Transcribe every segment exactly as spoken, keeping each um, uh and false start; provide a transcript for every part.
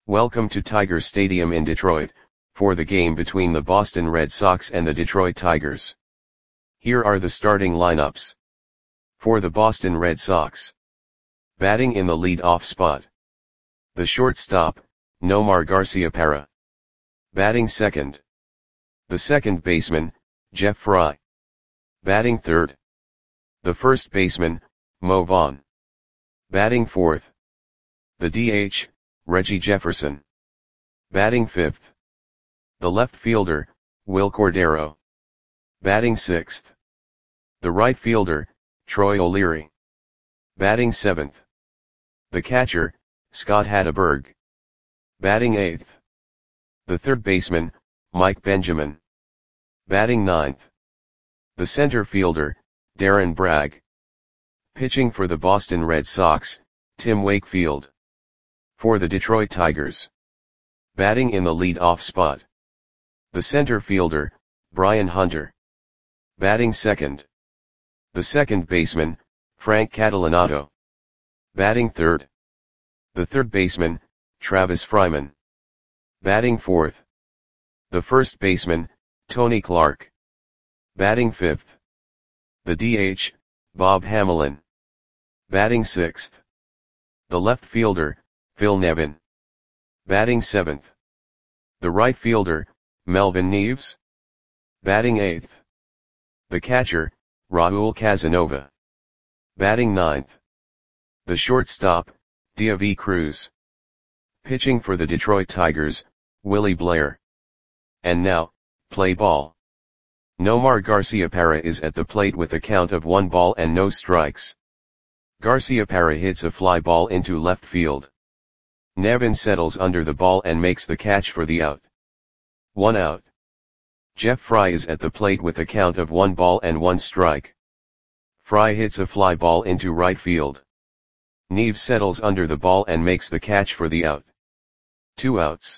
Welcome to Tiger Stadium in Detroit, for the game between the Boston Red Sox and the Detroit Tigers. Here are the starting lineups. For the Boston Red Sox. Batting in the lead-off spot. The shortstop, Nomar Garciaparra. Batting second. The second baseman, Jeff Frye. Batting third. The first baseman, Mo Vaughn. Batting fourth. The D H, Reggie Jefferson. Batting fifth. The left fielder, Wil Cordero. Batting sixth. The right fielder, Troy O'Leary. Batting seventh. The catcher, Scott Hatteberg. Batting eighth. The third baseman, Mike Benjamin. Batting ninth. The center fielder, Darren Bragg. Pitching for the Boston Red Sox, Tim Wakefield. For the Detroit Tigers. Batting in the lead-off spot. The center fielder, Brian Hunter. Batting second. The second baseman, Frank Catalanotto. Batting third. The third baseman, Travis Fryman. Batting fourth. The first baseman, Tony Clark. Batting fifth. The D H, Bob Hamelin. Batting sixth. The left fielder, Phil Nevin. Batting seventh. The right fielder, Melvin Neves. Batting eighth. The catcher, Raul Casanova. Batting ninth. The shortstop, Deivi Cruz. Pitching for the Detroit Tigers, Willie Blair. And now, play ball. Nomar Garciaparra is at the plate with a count of one ball and no strikes. Garciaparra hits a fly ball into left field. Nevin settles under the ball and makes the catch for the out. One out. Jeff Frye is at the plate with a count of one ball and one strike. Frye hits a fly ball into right field. Neves settles under the ball and makes the catch for the out. Two outs.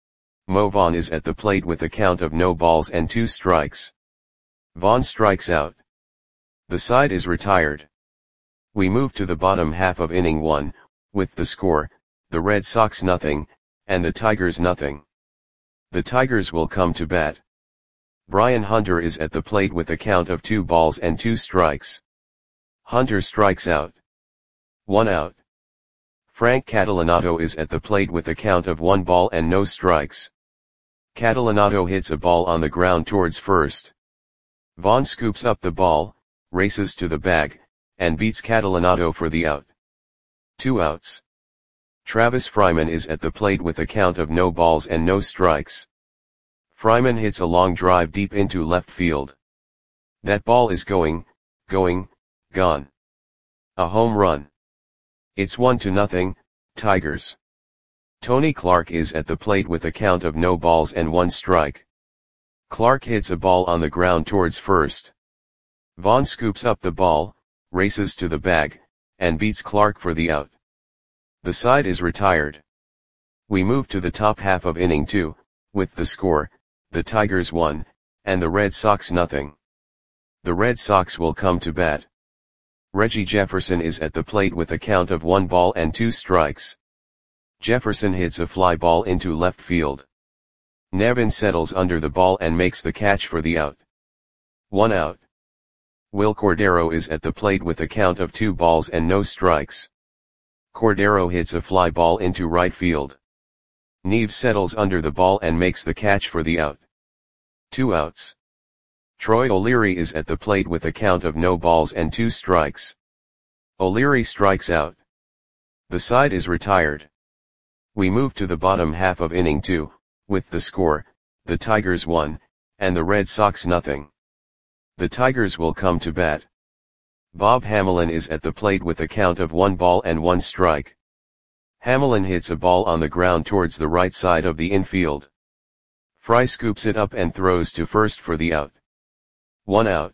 Mo Vaughn is at the plate with a count of no balls and two strikes. Vaughn strikes out. The side is retired. We move to the bottom half of inning one, with the score, the Red Sox nothing, and the Tigers nothing. The Tigers will come to bat. Brian Hunter is at the plate with a count of two balls and two strikes. Hunter strikes out. One out. Frank Catalanotto is at the plate with a count of one ball and no strikes. Catalanotto hits a ball on the ground towards first. Vaughn scoops up the ball, races to the bag, and beats Catalanotto for the out. Two outs. Travis Fryman is at the plate with a count of no balls and no strikes. Fryman hits a long drive deep into left field. That ball is going, going, gone. A home run. It's one to nothing, Tigers. Tony Clark is at the plate with a count of no balls and one strike. Clark hits a ball on the ground towards first. Vaughn scoops up the ball, races to the bag, and beats Clark for the out. The side is retired. We move to the top half of inning two, with the score, the Tigers one, and the Red Sox nothing. The Red Sox will come to bat. Reggie Jefferson is at the plate with a count of one ball and two strikes. Jefferson hits a fly ball into left field. Nevin settles under the ball and makes the catch for the out. One out. Wil Cordero is at the plate with a count of two balls and no strikes. Cordero hits a fly ball into right field. Neves settles under the ball and makes the catch for the out. Two outs. Troy O'Leary is at the plate with a count of no balls and two strikes. O'Leary strikes out. The side is retired. We move to the bottom half of inning two, with the score, the Tigers one, and the Red Sox nothing. The Tigers will come to bat. Bob Hamelin is at the plate with a count of one ball and one strike. Hamelin hits a ball on the ground towards the right side of the infield. Frye scoops it up and throws to first for the out. One out.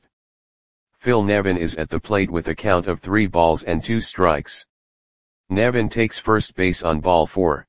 Phil Nevin is at the plate with a count of three balls and two strikes. Nevin takes first base on ball four.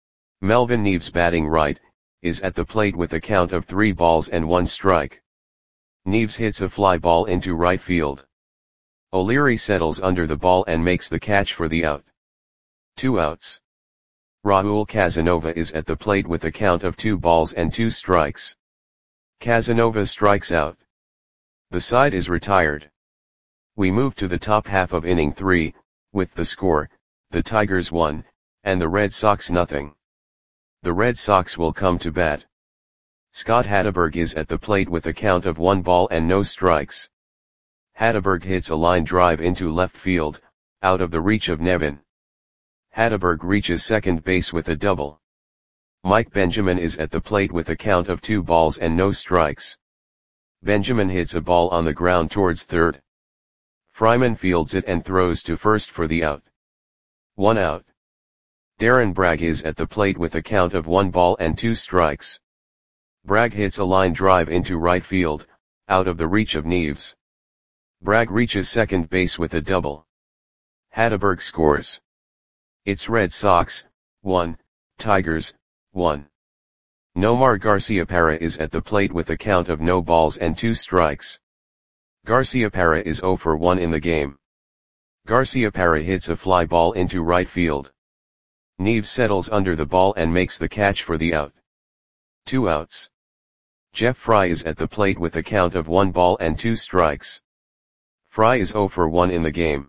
Melvin Neves, batting right, is at the plate with a count of three balls and one strike. Neves hits a fly ball into right field. O'Leary settles under the ball and makes the catch for the out. Two outs. Raul Casanova is at the plate with a count of two balls and two strikes. Casanova strikes out. The side is retired. We move to the top half of inning three, with the score, the Tigers one, and the Red Sox nothing. The Red Sox will come to bat. Scott Hatteberg is at the plate with a count of one ball and no strikes. Hatteberg hits a line drive into left field, out of the reach of Nevin. Hatteberg reaches second base with a double. Mike Benjamin is at the plate with a count of two balls and no strikes. Benjamin hits a ball on the ground towards third. Fryman fields it and throws to first for the out. One out. Darren Bragg is at the plate with a count of one ball and two strikes. Bragg hits a line drive into right field, out of the reach of Neves. Bragg reaches second base with a double. Hatteberg scores. It's Red Sox, one, Tigers, one. Nomar Garciaparra is at the plate with a count of no balls and two strikes. Garciaparra is zero for one in the game. Garciaparra hits a fly ball into right field. Neves settles under the ball and makes the catch for the out. Two outs. Jeff Fry is at the plate with a count of one ball and two strikes. Fry is zero for one in the game.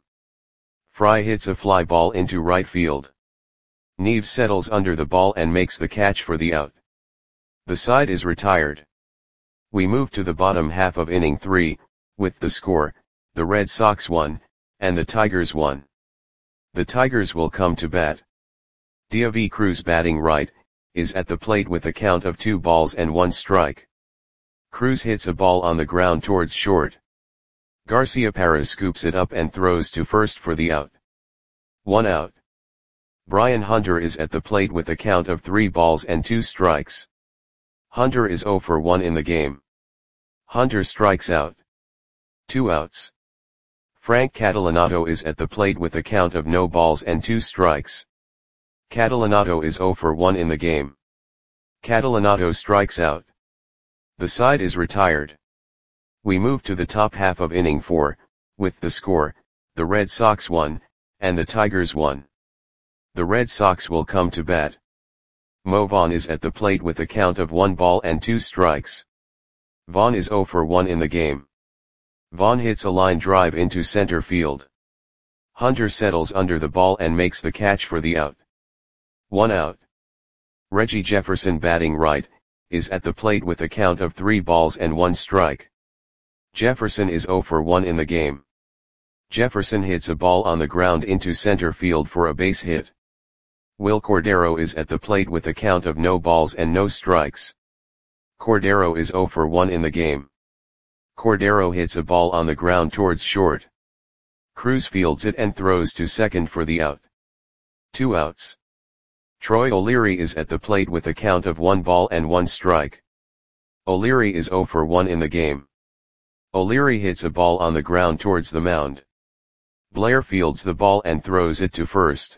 Fry hits a fly ball into right field. Neves settles under the ball and makes the catch for the out. The side is retired. We move to the bottom half of inning three, with the score, the Red Sox one, and the Tigers one. The Tigers will come to bat. Deivi Cruz, batting right, is at the plate with a count of two balls and one strike. Cruz hits a ball on the ground towards short. Garciaparra scoops it up and throws to first for the out. One out. Brian Hunter is at the plate with a count of three balls and two strikes. Hunter is zero for one in the game. Hunter strikes out. Two outs. Frank Catalanato is at the plate with a count of no balls and two strikes. Catalanato is zero for one in the game. Catalanato strikes out. The side is retired. We move to the top half of inning four, with the score, the Red Sox one, and the Tigers one. The Red Sox will come to bat. Mo Vaughn is at the plate with a count of one ball and two strikes. Vaughn is zero for one in the game. Vaughn hits a line drive into center field. Hunter settles under the ball and makes the catch for the out. One out. Reggie Jefferson, batting right, is at the plate with a count of three balls and one strike. Jefferson is zero for one in the game. Jefferson hits a ball on the ground into center field for a base hit. Will Cordero is at the plate with a count of no balls and no strikes. Cordero is zero for one in the game. Cordero hits a ball on the ground towards short. Cruz fields it and throws to second for the out. Two outs. Troy O'Leary is at the plate with a count of one ball and one strike. O'Leary is zero for one in the game. O'Leary hits a ball on the ground towards the mound. Blair fields the ball and throws it to first.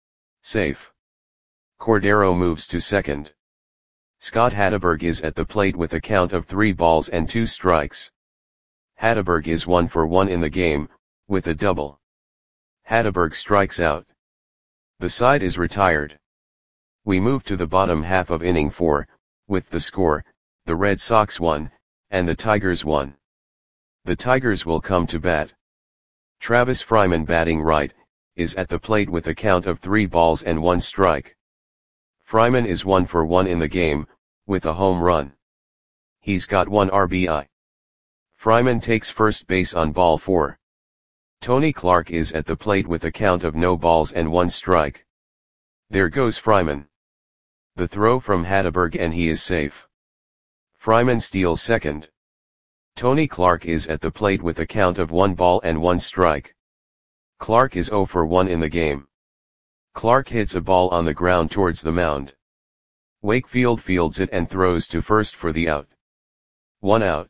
Safe. Cordero moves to second. Scott Hatteberg is at the plate with a count of three balls and two strikes. Hatteberg is one for one in the game, with a double. Hatteberg strikes out. The side is retired. We move to the bottom half of inning four, with the score, the Red Sox one, and the Tigers one. The Tigers will come to bat. Travis Fryman, batting right, is at the plate with a count of three balls and one strike. Fryman is one for one in the game, with a home run. He's got one R B I. Fryman takes first base on ball four. Tony Clark is at the plate with a count of no balls and one strike. There goes Fryman. The throw from Hatteberg and he is safe. Fryman steals second. Tony Clark is at the plate with a count of one ball and one strike. Clark is zero for one in the game. Clark hits a ball on the ground towards the mound. Wakefield fields it and throws to first for the out. One out.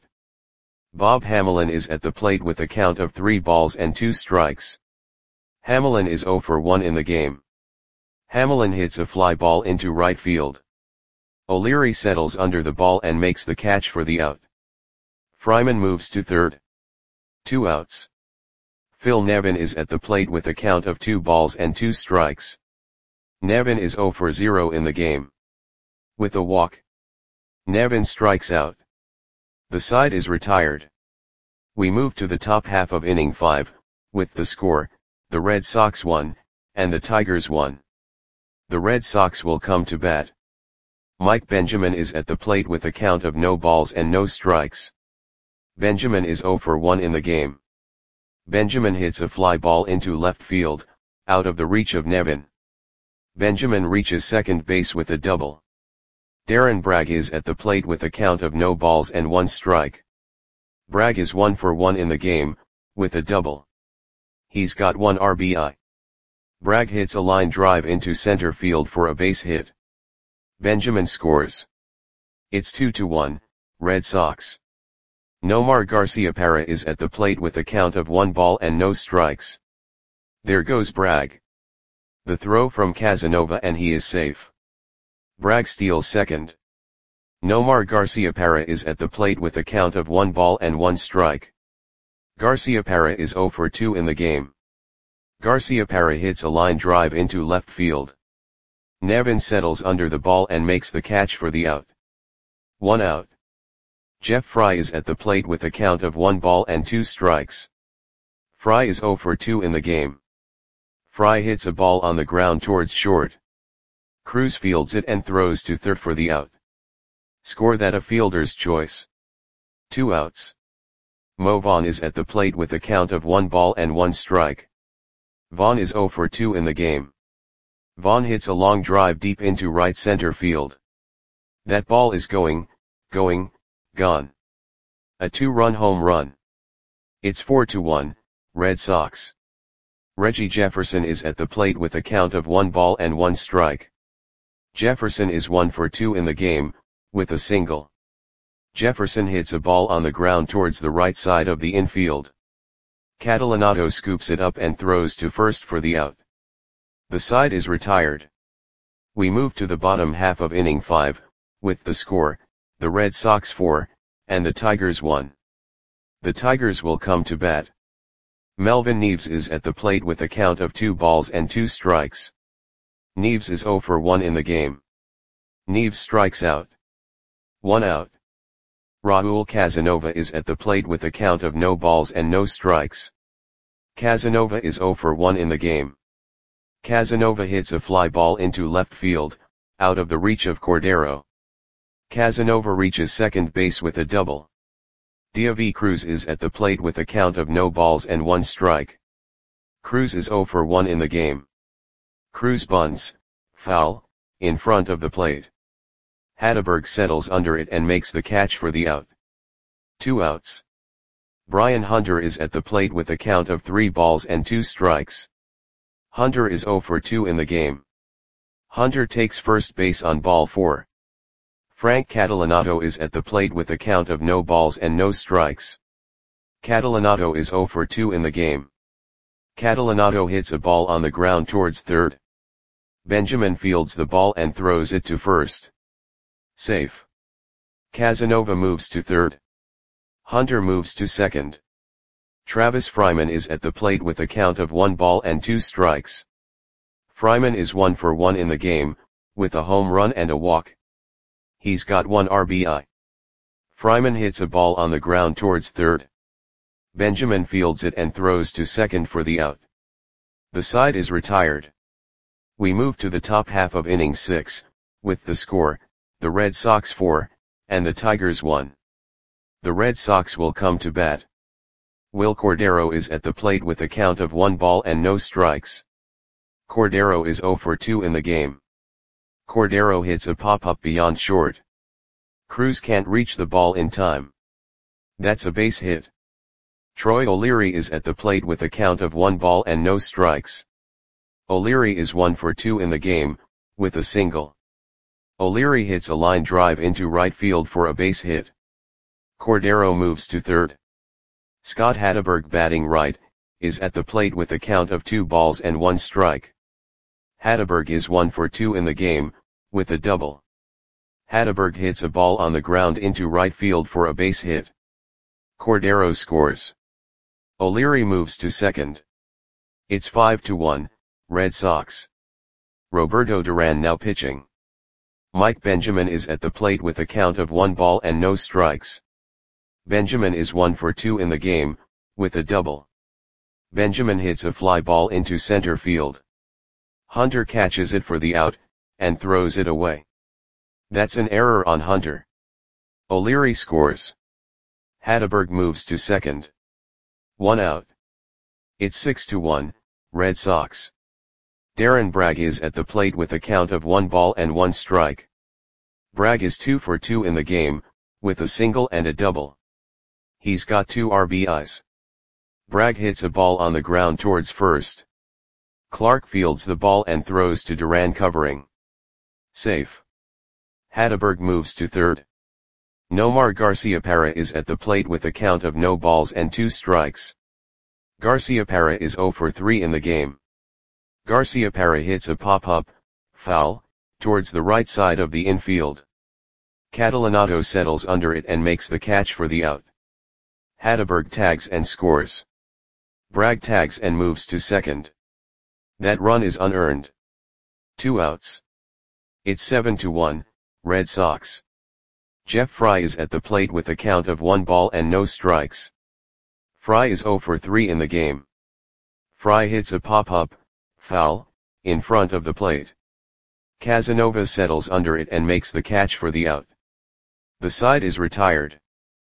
Bob Hamelin is at the plate with a count of three balls and two strikes. Hamelin is zero for one in the game. Hamelin hits a fly ball into right field. O'Leary settles under the ball and makes the catch for the out. Fryman moves to third. Two outs. Phil Nevin is at the plate with a count of two balls and two strikes. Nevin is zero for zero in the game. With a walk, Nevin strikes out. The side is retired. We move to the top half of inning five, with the score, the Red Sox won, and the Tigers won. The Red Sox will come to bat. Mike Benjamin is at the plate with a count of no balls and no strikes. Benjamin is zero for one in the game. Benjamin hits a fly ball into left field, out of the reach of Nevin. Benjamin reaches second base with a double. Darren Bragg is at the plate with a count of no balls and one strike. Bragg is one for one in the game, with a double. He's got one R B I. Bragg hits a line drive into center field for a base hit. Benjamin scores. It's two to one, Red Sox. Nomar Garciaparra is at the plate with a count of one ball and no strikes. There goes Bragg. The throw from Casanova and he is safe. Bragg steals second. Nomar Garciaparra is at the plate with a count of one ball and one strike. Garciaparra is zero for two in the game. Garciaparra hits a line drive into left field. Nevin settles under the ball and makes the catch for the out. One out. Jeff Fry is at the plate with a count of one ball and two strikes. Fry is zero for two in the game. Fry hits a ball on the ground towards short. Cruz fields it and throws to third for the out. Score that a fielder's choice. Two outs. Mo Vaughn is at the plate with a count of one ball and one strike. Vaughn is zero for two in the game. Vaughn hits a long drive deep into right center field. That ball is going, going, gone. A two-run home run. It's four to one, Red Sox. Reggie Jefferson is at the plate with a count of one ball and one strike. Jefferson is one for two in the game, with a single. Jefferson hits a ball on the ground towards the right side of the infield. Catalanato scoops it up and throws to first for the out. The side is retired. We move to the bottom half of inning five, with the score, the Red Sox four, and the Tigers one. The Tigers will come to bat. Melvin Neves is at the plate with a count of two balls and two strikes. Neves is zero for one in the game. Neves strikes out. One out. Raul Casanova is at the plate with a count of no balls and no strikes. Casanova is zero for one in the game. Casanova hits a fly ball into left field, out of the reach of Cordero. Casanova reaches second base with a double. David Cruz is at the plate with a count of no balls and one strike. Cruz is zero for one in the game. Cruz bunts, foul, in front of the plate. Hatteberg settles under it and makes the catch for the out. Two outs. Brian Hunter is at the plate with a count of three balls and two strikes. Hunter is zero for two in the game. Hunter takes first base on ball four. Frank Catalanato is at the plate with a count of no balls and no strikes. Catalanato is zero for two in the game. Catalanato hits a ball on the ground towards third. Benjamin fields the ball and throws it to first. Safe. Casanova moves to third. Hunter moves to second. Travis Fryman is at the plate with a count of one ball and two strikes. Fryman is one for one in the game, with a home run and a walk. He's got one R B I. Fryman hits a ball on the ground towards third. Benjamin fields it and throws to second for the out. The side is retired. We move to the top half of inning six, with the score, the Red Sox four, and the Tigers one. The Red Sox will come to bat. Will Cordero is at the plate with a count of one ball and no strikes. Cordero is zero for two in the game. Cordero hits a pop-up beyond short. Cruz can't reach the ball in time. That's a base hit. Troy O'Leary is at the plate with a count of one ball and no strikes. O'Leary is one for two in the game, with a single. O'Leary hits a line drive into right field for a base hit. Cordero moves to third. Scott Hatteberg, batting right, is at the plate with a count of two balls and one strike. Hatteberg is one for two in the game, with a double. Hatteberg hits a ball on the ground into right field for a base hit. Cordero scores. O'Leary moves to second. It's five to one, Red Sox. Roberto Duran now pitching. Mike Benjamin is at the plate with a count of one ball and no strikes. Benjamin is one for two in the game, with a double. Benjamin hits a fly ball into center field. Hunter catches it for the out, and throws it away. That's an error on Hunter. O'Leary scores. Hatteberg moves to second. One out. It's six to one, Red Sox. Darren Bragg is at the plate with a count of one ball and one strike. Bragg is two for two in the game, with a single and a double. He's got two R B Is. Bragg hits a ball on the ground towards first. Clark fields the ball and throws to Duran covering. Safe. Hatteberg moves to third. Nomar Garciaparra is at the plate with a count of no balls and two strikes. Garciaparra is zero for three in the game. Garciaparra hits a pop-up, foul, towards the right side of the infield. Catalanato settles under it and makes the catch for the out. Hatteberg tags and scores. Bragg tags and moves to second. That run is unearned. Two outs. It's seven to one, Red Sox. Jeff Fry is at the plate with a count of one ball and no strikes. Fry is zero for three in the game. Fry hits a pop-up, foul, in front of the plate. Casanova settles under it and makes the catch for the out. The side is retired.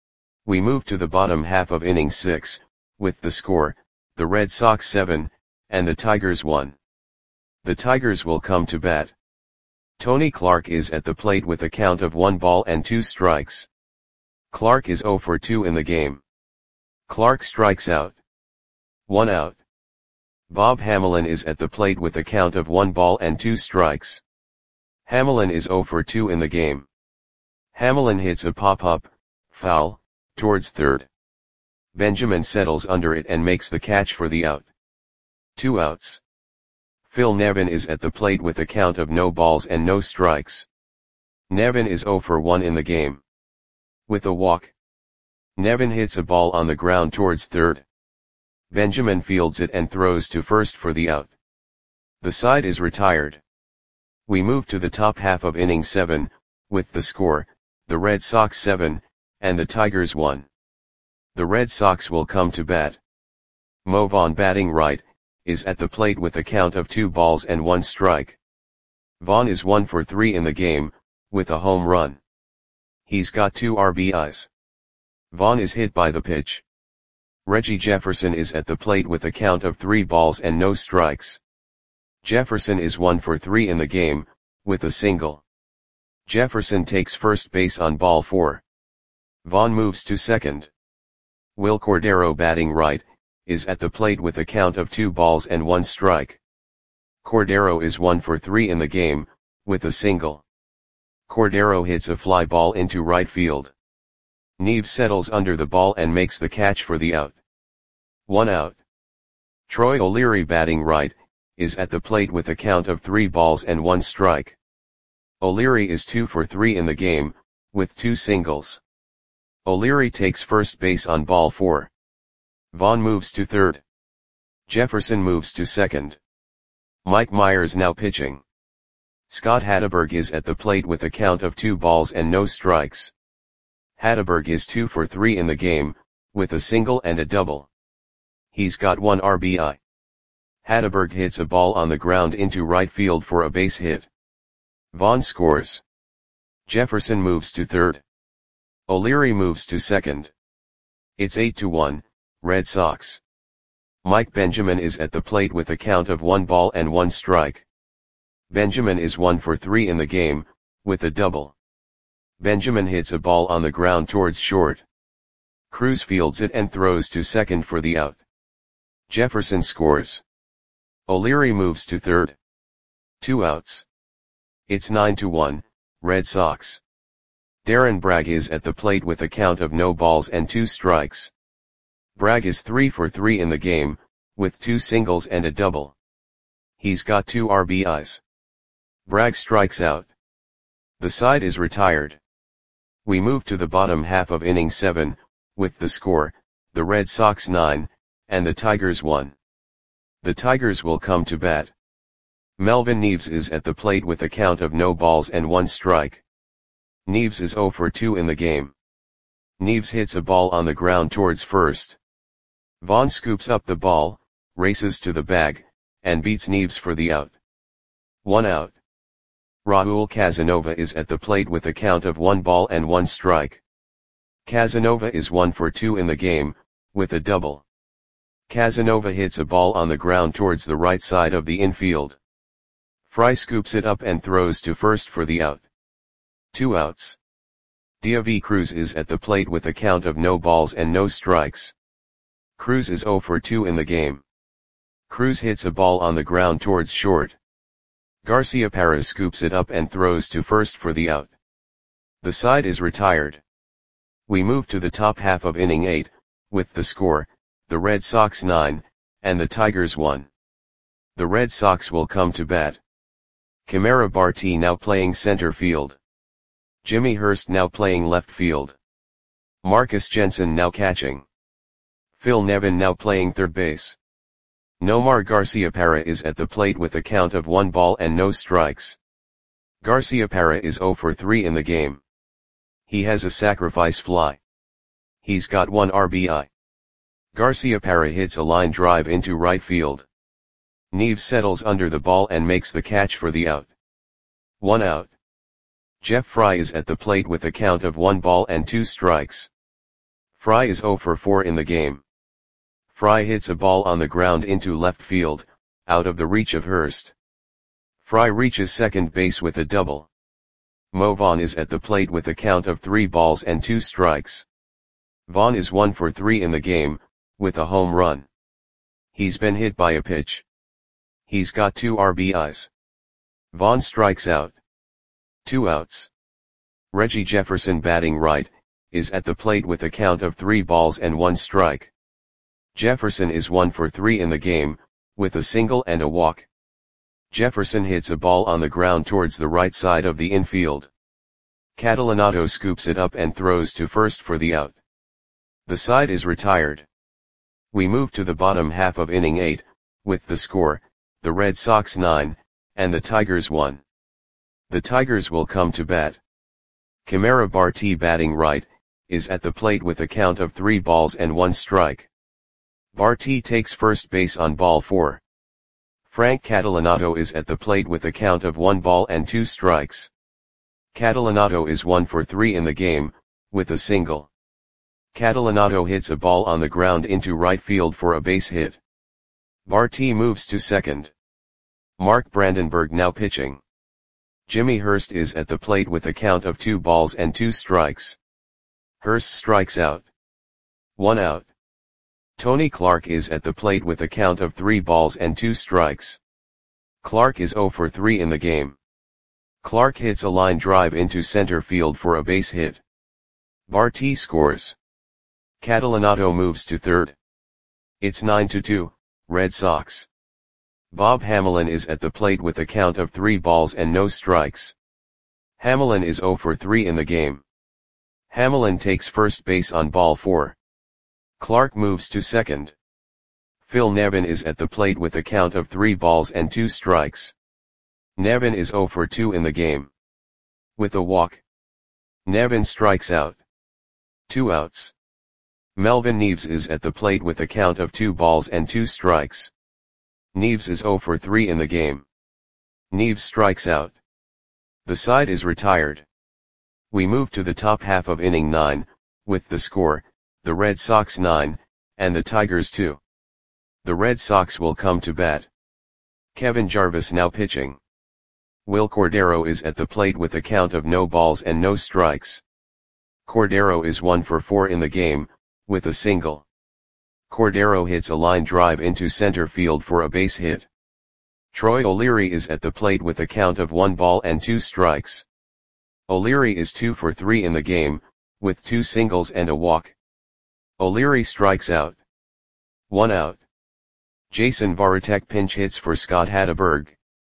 We move to the bottom half of inning six, with the score, the Red Sox seven, and the Tigers one. The Tigers will come to bat. Tony Clark is at the plate with a count of one ball and two strikes. Clark is zero for two in the game. Clark strikes out. One out. Bob Hamelin is at the plate with a count of one ball and two strikes. Hamelin is zero for two in the game. Hamelin hits a pop-up, foul, towards third. Benjamin settles under it and makes the catch for the out. Two outs. Phil Nevin is at the plate with a count of no balls and no strikes. Nevin is zero for one in the game. With a walk. Nevin hits a ball on the ground towards third. Benjamin fields it and throws to first for the out. The side is retired. We move to the top half of inning seven, with the score, the Red Sox seven, and the Tigers one. The Red Sox will come to bat. Mo Vaughn batting right, is at the plate with a count of two balls and one strike. Vaughn is one for three in the game, with a home run. He's got two R B Is. Vaughn is hit by the pitch. Reggie Jefferson is at the plate with a count of three balls and no strikes. Jefferson is one for three in the game, with a single. Jefferson takes first base on ball four. Vaughn moves to second. Will Cordero batting right, is at the plate with a count of two balls and one strike. Cordero is one for three in the game, with a single. Cordero hits a fly ball into right field. Neves settles under the ball and makes the catch for the out. One out. Troy O'Leary batting right, is at the plate with a count of three balls and one strike. O'Leary is two for three in the game, with two singles. O'Leary takes first base on ball four. Vaughn moves to third. Jefferson moves to second. Mike Myers now pitching. Scott Hatteberg is at the plate with a count of two balls and no strikes. Hatteberg is two for three in the game, with a single and a double. He's got one R B I. Hatteberg hits a ball on the ground into right field for a base hit. Vaughn scores. Jefferson moves to third. O'Leary moves to second. It's eight to one, Red Sox. Mike Benjamin is at the plate with a count of one ball and one strike. Benjamin is one for three in the game, with a double. Benjamin hits a ball on the ground towards short. Cruz fields it and throws to second for the out. Jefferson scores. O'Leary moves to third. Two outs. It's nine to one, Red Sox. Darren Bragg is at the plate with a count of no balls and two strikes. Bragg is three for three in the game, with two singles and a double. He's got two R B Is. Bragg strikes out. The side is retired. We move to the bottom half of inning seven, with the score, the Red Sox nine, and the Tigers one. The Tigers will come to bat. Melvin Neves is at the plate with a count of no balls and one strike. Neves is zero for two in the game. Neves hits a ball on the ground towards first. Vaughn scoops up the ball, races to the bag, and beats Neves for the out. One out. Raul Casanova is at the plate with a count of one ball and one strike. Casanova is one for two in the game, with a double. Casanova hits a ball on the ground towards the right side of the infield. Fry scoops it up and throws to first for the out. Two outs. David Cruz is at the plate with a count of no balls and no strikes. Cruz is zero for two in the game. Cruz hits a ball on the ground towards short. Garciaparra scoops it up and throws to first for the out. The side is retired. We move to the top half of inning eight, with the score, the Red Sox nine, and the Tigers one. The Red Sox will come to bat. Camara Barti now playing center field. Jimmy Hurst now playing left field. Marcus Jensen now catching. Phil Nevin now playing third base. Nomar Garciaparra is at the plate with a count of one ball and no strikes. Garciaparra is zero for three in the game. He has a sacrifice fly. He's got one R B I. Garciaparra hits a line drive into right field. Neves settles under the ball and makes the catch for the out. One out. Jeff Fry is at the plate with a count of one ball and two strikes. Fry is zero for four in the game. Fry hits a ball on the ground into left field, out of the reach of Hurst. Fry reaches second base with a double. Mo Vaughn is at the plate with a count of three balls and two strikes. Vaughn is one for three in the game, with a home run. He's been hit by a pitch. He's got two R B Is. Vaughn strikes out. Two outs. Reggie Jefferson batting right, is at the plate with a count of three balls and one strike. Jefferson is one for three in the game, with a single and a walk. Jefferson hits a ball on the ground towards the right side of the infield. Catalanato scoops it up and throws to first for the out. The side is retired. We move to the bottom half of inning eight, with the score, the Red Sox nine, and the Tigers one. The Tigers will come to bat. Camara Barti batting right, is at the plate with a count of three balls and one strike. Barti takes first base on ball four. Frank Catalanato is at the plate with a count of one ball and two strikes. Catalanato is one for three in the game, with a single. Catalanato hits a ball on the ground into right field for a base hit. Barti moves to second. Mark Brandenburg now pitching. Jimmy Hurst is at the plate with a count of two balls and two strikes. Hurst strikes out. One out. Tony Clark is at the plate with a count of three balls and two strikes. Clark is zero for three in the game. Clark hits a line drive into center field for a base hit. Barti scores. Catalanato moves to third. It's nine to two, Red Sox. Bob Hamelin is at the plate with a count of three balls and no strikes. Hamelin is zero for three in the game. Hamelin takes first base on ball four. Clark moves to second. Phil Nevin is at the plate with a count of three balls and two strikes. Nevin is zero for two in the game. With a walk. Nevin strikes out. Two outs. Melvin Neves is at the plate with a count of two balls and two strikes. Neves is zero for three in the game. Neves strikes out. The side is retired. We move to the top half of inning nine, with the score, the Red Sox nine, and the Tigers two. The Red Sox will come to bat. Kevin Jarvis now pitching. Will Cordero is at the plate with a count of no balls and no strikes. Cordero is one for four in the game, with a single. Cordero hits a line drive into center field for a base hit. Troy O'Leary is at the plate with a count of one ball and two strikes. O'Leary is two for three in the game, with two singles and a walk. O'Leary strikes out. One out. Jason Varitek pinch hits for Scott Hatteberg.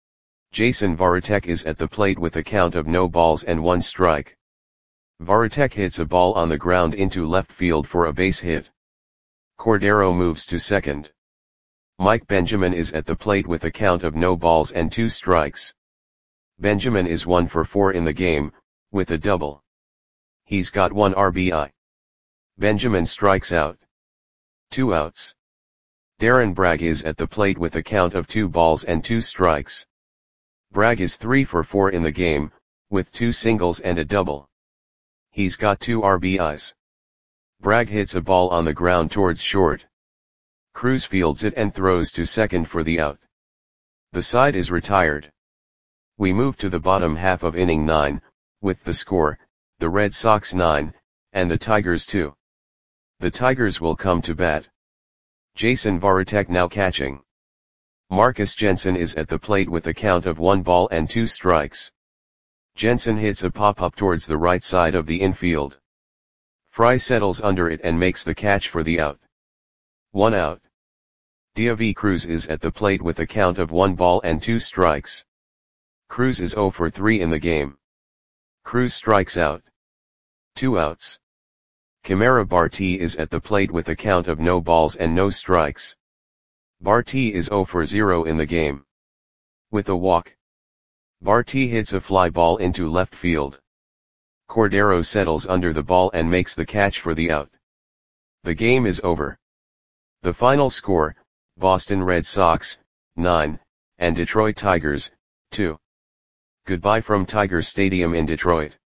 Jason Varitek is at the plate with a count of no balls and one strike. Varitek hits a ball on the ground into left field for a base hit. Cordero moves to second. Mike Benjamin is at the plate with a count of no balls and two strikes. Benjamin is one for four in the game, with a double. He's got one R B I. Benjamin strikes out. Two outs. Darren Bragg is at the plate with a count of two balls and two strikes. Bragg is three for four in the game, with two singles and a double. He's got two R B Is. Bragg hits a ball on the ground towards short. Cruz fields it and throws to second for the out. The side is retired. We move to the bottom half of inning nine, with the score, the Red Sox nine, and the Tigers two. The Tigers will come to bat. Jason Varitek now catching. Marcus Jensen is at the plate with a count of one ball and two strikes. Jensen hits a pop-up towards the right side of the infield. Fry settles under it and makes the catch for the out. One out. Deivi Cruz is at the plate with a count of one ball and two strikes. Cruz is zero for three in the game. Cruz strikes out. Two outs. Kamara Barti is at the plate with a count of no balls and no strikes. Barti is zero for zero in the game. With a walk. Barti hits a fly ball into left field. Cordero settles under the ball and makes the catch for the out. The game is over. The final score, Boston Red Sox, nine, and Detroit Tigers, two. Goodbye from Tiger Stadium in Detroit.